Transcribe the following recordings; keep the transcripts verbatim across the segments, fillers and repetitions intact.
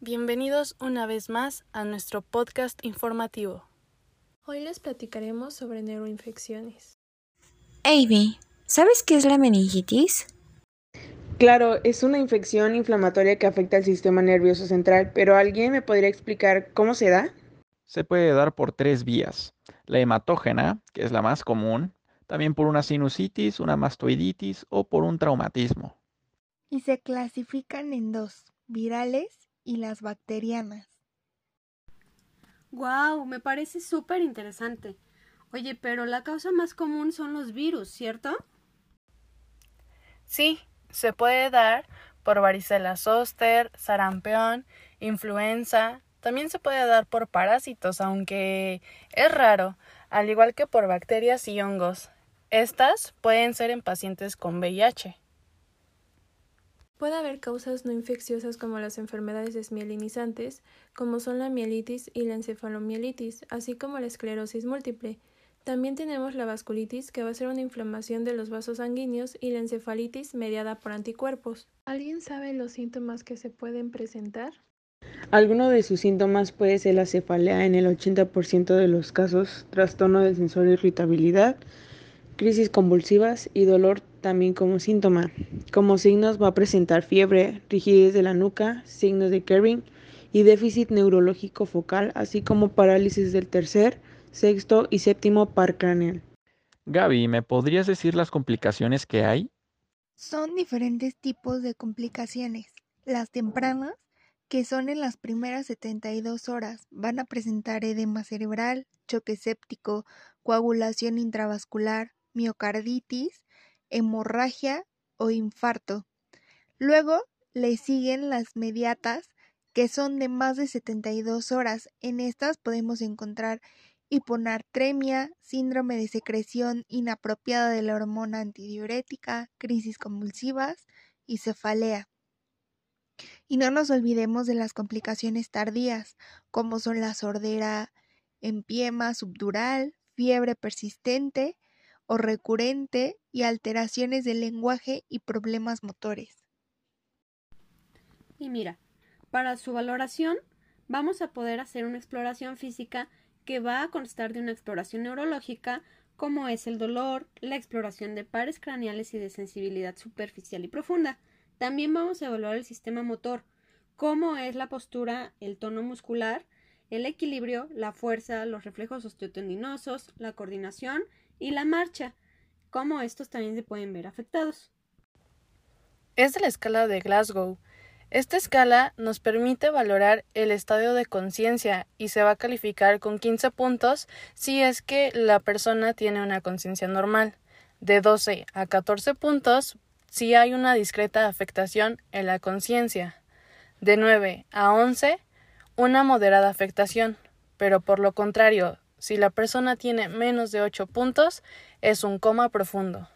Bienvenidos una vez más a nuestro podcast informativo. Hoy les platicaremos sobre neuroinfecciones. Avi, ¿sabes qué es la meningitis? Claro, es una infección inflamatoria que afecta al sistema nervioso central, pero ¿alguien me podría explicar cómo se da? Se puede dar por tres vías. La hematógena, que es la más común, también por una sinusitis, una mastoiditis o por un traumatismo. Y se clasifican en dos, virales y las bacterianas. ¡Guau! Me parece súper interesante. Oye, pero la causa más común son los virus, ¿cierto? Sí, se puede dar por varicela zóster, sarampión, influenza. También se puede dar por parásitos, aunque es raro, al igual que por bacterias y hongos. Estas pueden ser en pacientes con V I H. Puede haber causas no infecciosas como las enfermedades desmielinizantes, como son la mielitis y la encefalomielitis, así como la esclerosis múltiple. También tenemos la vasculitis, que va a ser una inflamación de los vasos sanguíneos, y la encefalitis mediada por anticuerpos. ¿Alguien sabe los síntomas que se pueden presentar? Alguno de sus síntomas puede ser la cefalea en el ochenta por ciento de los casos, trastorno del sensor de irritabilidad, crisis convulsivas y dolor también como síntoma. Como signos va a presentar fiebre, rigidez de la nuca, signos de Kerring y déficit neurológico focal, así como parálisis del tercer, sexto y séptimo par craneal. Gaby, ¿me podrías decir las complicaciones que hay? Son diferentes tipos de complicaciones. Las tempranas, que son en las primeras setenta y dos horas, van a presentar edema cerebral, choque séptico, coagulación intravascular, miocarditis, hemorragia o infarto. Luego le siguen las mediatas, que son de más de setenta y dos horas. En estas podemos encontrar hiponartremia, síndrome de secreción inapropiada de la hormona antidiurética, crisis convulsivas y cefalea. Y no nos olvidemos de las complicaciones tardías, como son la sordera, empiema subdural, fiebre persistente o recurrente y alteraciones del lenguaje y problemas motores. Y mira, para su valoración vamos a poder hacer una exploración física que va a constar de una exploración neurológica, como es el dolor, la exploración de pares craneales y de sensibilidad superficial y profunda. También vamos a evaluar el sistema motor, cómo es la postura, el tono muscular, el equilibrio, la fuerza, los reflejos osteotendinosos, la coordinación y la marcha, cómo estos también se pueden ver afectados. Es de la escala de Glasgow. Esta escala nos permite valorar el estado de conciencia y se va a calificar con quince puntos si es que la persona tiene una conciencia normal, de doce a catorce puntos si hay una discreta afectación en la conciencia, de nueve a once una moderada afectación, pero por lo contrario, si la persona tiene menos de ocho puntos, es un coma profundo.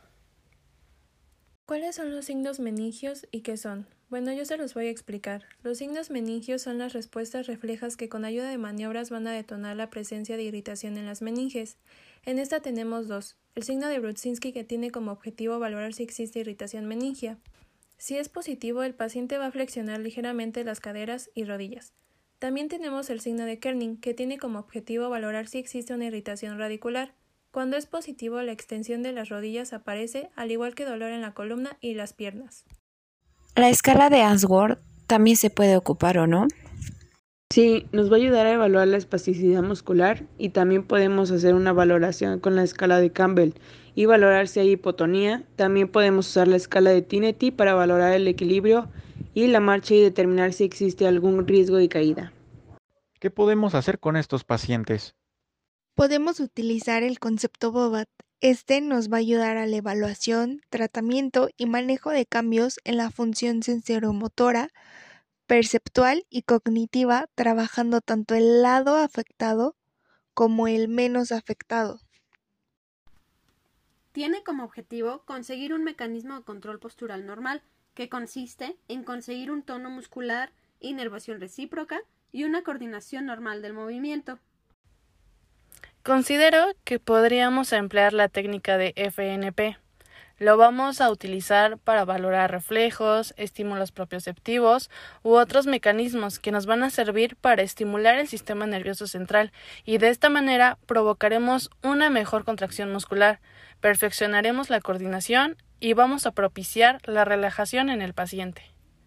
¿Cuáles son los signos meningios y qué son? Bueno, yo se los voy a explicar. Los signos meningios son las respuestas reflejas que con ayuda de maniobras van a detonar la presencia de irritación en las meninges. En esta tenemos dos. El signo de Brudzinski, que tiene como objetivo valorar si existe irritación meningia. Si es positivo, el paciente va a flexionar ligeramente las caderas y rodillas. También tenemos el signo de Kerning, que tiene como objetivo valorar si existe una irritación radicular. Cuando es positivo, la extensión de las rodillas aparece, al igual que dolor en la columna y las piernas. La escala de Ashworth también se puede ocupar, ¿o no? Sí, nos va a ayudar a evaluar la espasticidad muscular y también podemos hacer una valoración con la escala de Campbell y valorar si hay hipotonía. También podemos usar la escala de Tinetti para valorar el equilibrio y la marcha y determinar si existe algún riesgo de caída. ¿Qué podemos hacer con estos pacientes? Podemos utilizar el concepto Bobat. Este nos va a ayudar a la evaluación, tratamiento y manejo de cambios en la función sensoromotora, perceptual y cognitiva, trabajando tanto el lado afectado como el menos afectado. Tiene como objetivo conseguir un mecanismo de control postural normal, que consiste en conseguir un tono muscular, inervación recíproca y una coordinación normal del movimiento. Considero que podríamos emplear la técnica de F N P. Lo vamos a utilizar para valorar reflejos, estímulos propioceptivos u otros mecanismos que nos van a servir para estimular el sistema nervioso central y de esta manera provocaremos una mejor contracción muscular, perfeccionaremos la coordinación y vamos a propiciar la relajación en el paciente.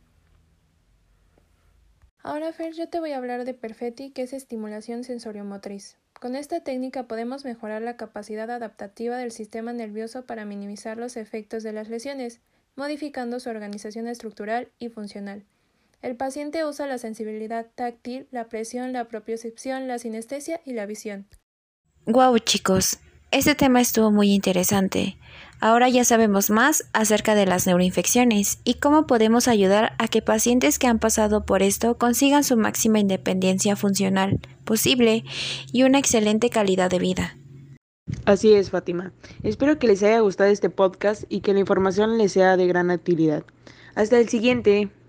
Ahora, Fer, yo te voy a hablar de Perfetti, que es estimulación sensoriomotriz. Con esta técnica podemos mejorar la capacidad adaptativa del sistema nervioso para minimizar los efectos de las lesiones, modificando su organización estructural y funcional. El paciente usa la sensibilidad táctil, la presión, la propiocepción, la sinestesia y la visión. Guau, chicos, este tema estuvo muy interesante. Ahora ya sabemos más acerca de las neuroinfecciones y cómo podemos ayudar a que pacientes que han pasado por esto consigan su máxima independencia funcional posible y una excelente calidad de vida. Así es, Fátima. Espero que les haya gustado este podcast y que la información les sea de gran utilidad. Hasta el siguiente.